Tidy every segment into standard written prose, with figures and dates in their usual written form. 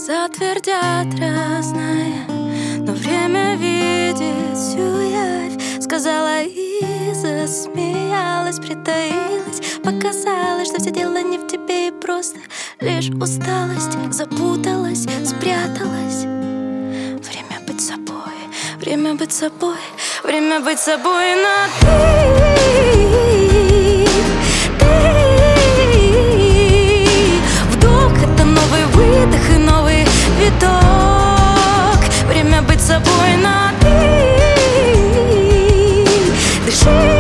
Затвердят разное, но время видит всю явь. Сказала и засмеялась, притаилась, показалось, что все дело не в тебе и просто лишь усталость. Запуталась, спряталась. Время быть собой, время быть собой, время быть собой, но вдох — это новый выдох и новый виток. Время быть собой, но дыши.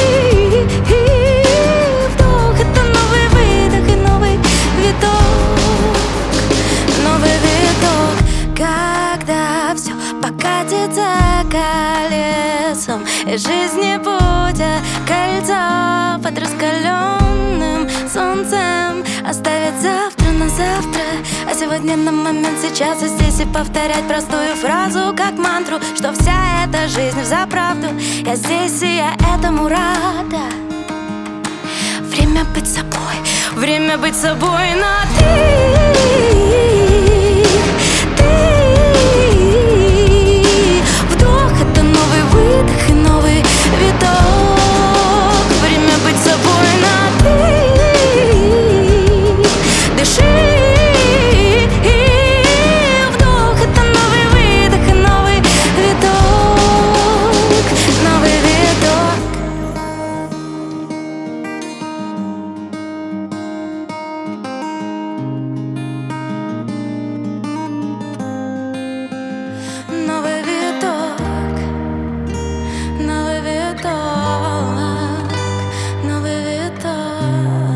Вдох — это новый выдох и новый виток. Новый виток, когда все покатится колесом, и жизнь не будет кольцо под раскаленным солнцем. Оставить завтра на завтра, а сегодня на момент сейчас и здесь. И повторять простую фразу, как мантру, что вся эта жизнь взаправду. Я здесь, и я этому рада. Время быть собой, время быть собой, но вдох — это новый выдох и новый виток. Время быть собой, но дыши. Вдох — это новый выдох и новый виток. Новый виток. Новый виток. Новый виток. Новый виток.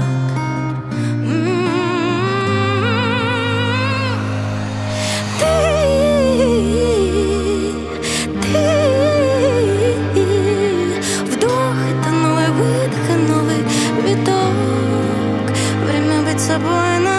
Вдох — это новый выдох и новый виток. Время быть собой, но